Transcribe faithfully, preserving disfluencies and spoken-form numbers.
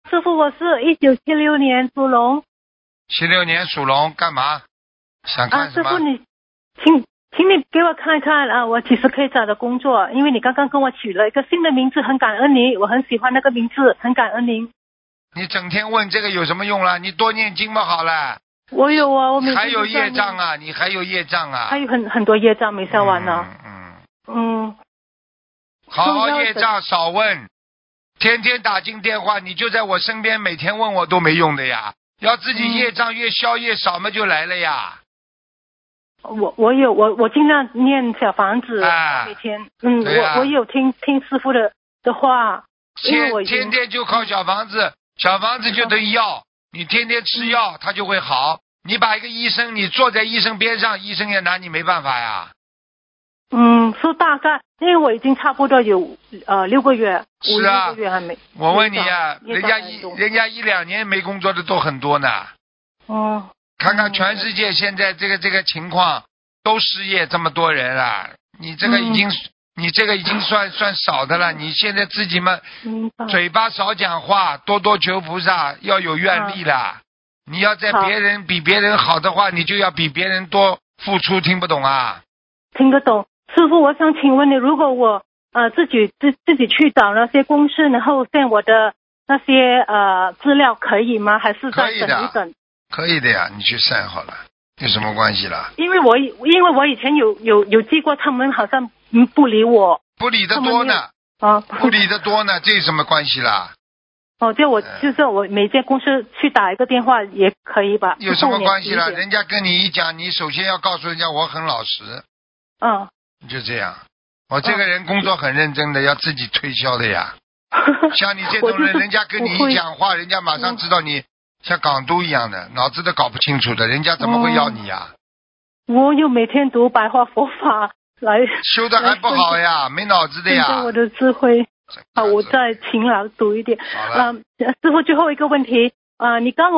师傅，我是一九七六年属龙。 七六年属龙，干嘛？想啊， 看什么？ 师傅你，请请你给我看看啊，我几时可以找到工作？因为你刚刚跟我取了一个新的名字，很感恩你，我很喜欢那个名字，很感恩您。 你整天问这个有什么用啦？你多念经嘛好了。 我有啊，我每天还有都在业障啊，你还有业障啊。 还有很很多业障没消完呢。 嗯嗯。嗯。 好好业障少问，天天打进电话，你就在我身边，每天问我都没用的呀。要自己业障越消越少嘛，就来了呀。 我我有我我尽量念小房子， 啊、 每天嗯， 啊、 我我有听听师傅的的话，因为我天天天就靠小房子，小房子就等于药，你天天吃药，它就会好。你把一个医生，你坐在医生边上，医生也拿你没办法呀。 嗯，说大概，因为我已经差不多有呃六个月， 是啊， 五六个月还没。 我问你啊，人家一人家一两年没工作的都很多呢。 哦。 看看全世界现在这个这个情况，都失业这么多人了，你这个已经、嗯、你这个已经算算少的了。你现在自己嘛，嘴巴少讲话，多多求菩萨，要有愿力啦。啊、你要在别人比别人好的话，你就要比别人多付出，听不懂啊？ 听得懂，师傅，我想请问你，如果我呃自己自自己去找那些公司，然后献我的那些呃资料，可以吗？还是再等一等？ 可以的呀，你去散好了，有什么关系啦？ 因为我因为我以前有有有寄过，他们好像不理我， 不理得多呢， 啊， 不理得多呢，这有什么关系啦？ 哦，就我、嗯、就是我每间公司去打一个电话也可以吧？ 有什么关系啦？人家跟你一讲，你首先要告诉人家我很老实， 嗯， 就这样。我这个人工作很认真的，嗯、要自己推销的呀。像你这种人，人家跟你一讲话，人家马上知道你。像港督一样的，脑子都搞不清楚的，人家怎么会要你呀、啊哦？我有每天读白话佛法来修的还不好呀，没脑子的呀。 我的智慧啊，我再勤劳读一点。 好了， 嗯、呃，师傅最后一个问题啊、呃，你刚